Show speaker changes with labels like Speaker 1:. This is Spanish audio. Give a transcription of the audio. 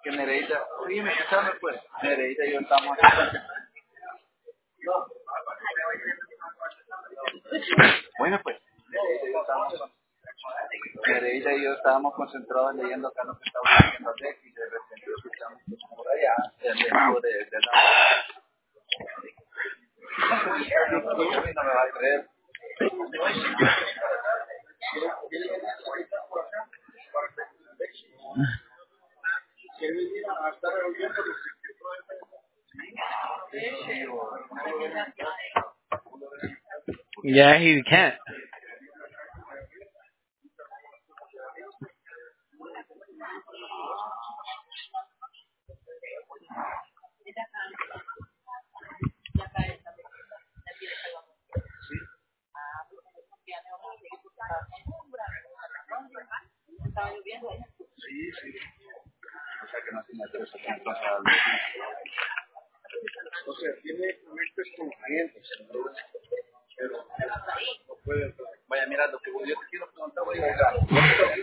Speaker 1: Que Nereida, oye, me escucharon pues, Nereida y yo estamos aquí. Bueno pues, Nereida y yo estábamos concentrados leyendo acá lo que estaba leyendo Alex y de repente escuchamos por allá, el eco de la... No me va a creer.
Speaker 2: Yeah, he can't.
Speaker 1: Sí, sí. O sea que no se me interesa que me pasa algo. O sea, tiene conectes con clientes, pero no puede. Vaya, mira, lo que yo te quiero preguntar, voy a